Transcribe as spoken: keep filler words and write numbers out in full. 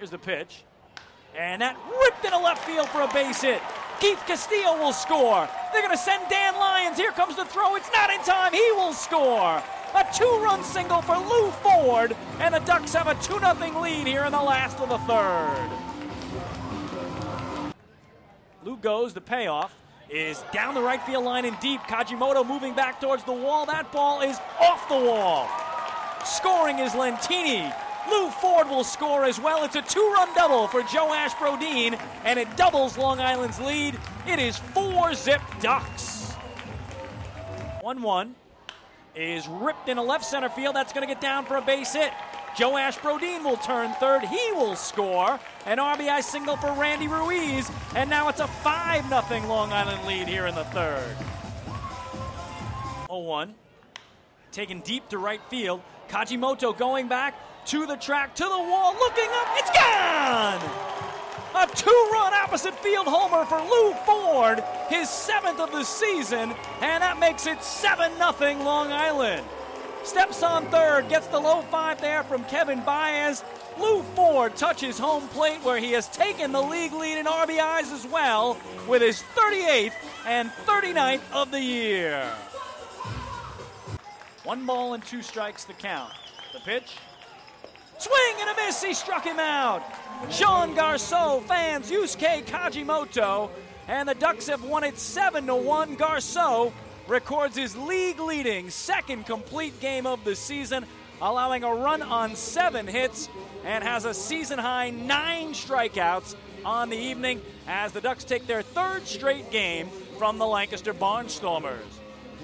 Here's the pitch. And that ripped into left field for a base hit. Keith Castillo will score. They're going to send Dan Lyons. Here comes the throw. It's not in time. He will score. A two-run single for Lou Ford. And the Ducks have a two nothing lead here in the last of the third. Lou goes. The payoff is down the right field line and deep. Kajimoto moving back towards the wall. That ball is off the wall. Scoring is Lentini. Lou Ford will score as well. It's a two-run double for Joe Ashbrodeen, and it doubles Long Island's lead. It is four zip Ducks. one one is ripped into left center field. That's going to get down for a base hit. Joe Ashbrodeen will turn third. He will score. An R B I single for Randy Ruiz, and now it's a five nothing Long Island lead here in the third. oh one, taken deep to right field. Kajimoto going back to the track, to the wall, looking up, it's gone! A two-run opposite field homer for Lou Ford, his seventh of the season, and that makes it seven nothing Long Island. Steps on third, gets the low five there from Kevin Baez. Lou Ford touches home plate where he has taken the league lead in R B Is as well with his thirty-eighth and thirty-ninth of the year. One ball and two strikes the count. The pitch. Swing and a miss, he struck him out. Sean Garceau fans Yusuke Kajimoto, and the Ducks have won it seven to one. Garceau records his league-leading second complete game of the season, allowing a run on seven hits, and has a season-high nine strikeouts on the evening as the Ducks take their third straight game from the Lancaster Barnstormers.